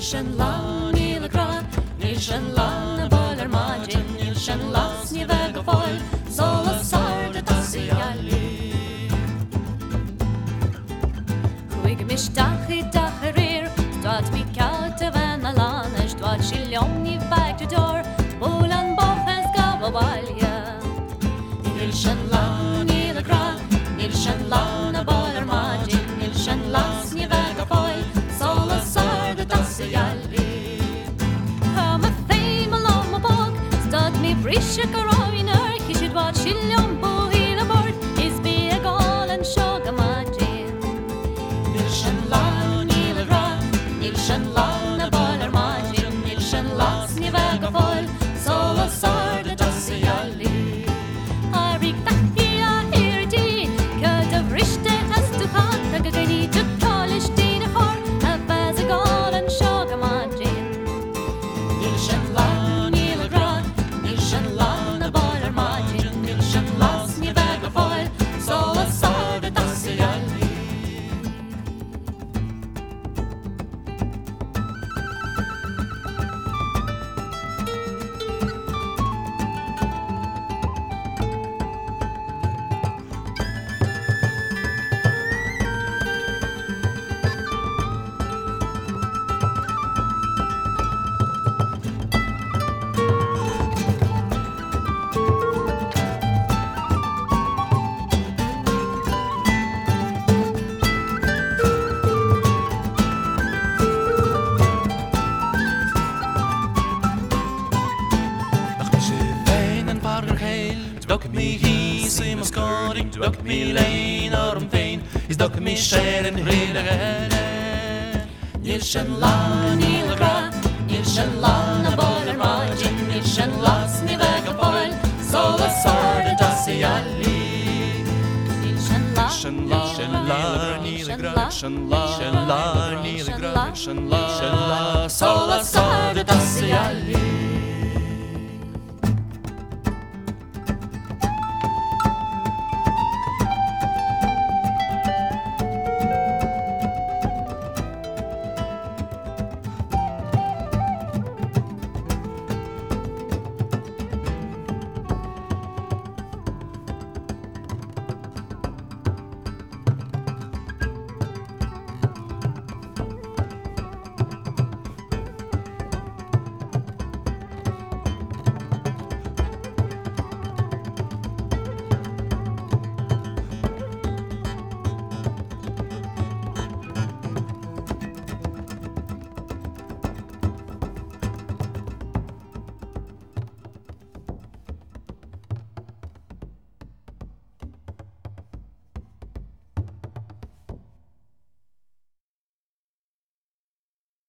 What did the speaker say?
Nilshen la nila gra, Nilshen la na bolar magin, Nilshen la snivega foil, Zola sarda tassi alli. Huig mishtachi tacherir, Dwat mikate vana lanesh, Dwat shiljon I väg till dörr, Bolan boffens gavabalja. Nilshen la nila gra, Nilshen la na bolar magin, Nilshen la snivega foil, Zola sarda tassi alli. Hör med fame along my bog, Stad mi brisha karoiner, Kishid wat shiljon bo hela bort, Isbi a galen shoga magin. Nilshen la nila gra, Nilshen la na bolar magin, Nilshen la snivega foil, Zola sarda tassi alli. Arik tahia hirdi, Köta vrishte hastu khan, Tagagani to college dina hor, Havaz a galen shoga magin. Nilshen la nila gra, Nilshen la na bolar magin, Nilshen la snivega foil, Zola sarda tassi alli. Dok mi his I maskoring, dok mi lein orm fein, is dok mi sheren rede gele. Nilshen la nila gra, Nilshen la na bolar magin, Nilshen la snivega foil, Zola sarda tassi alli. Nilshen la Nilshen la nila gra, Nilshen la nila gra, Nilshen la Zola sarda tassi alli.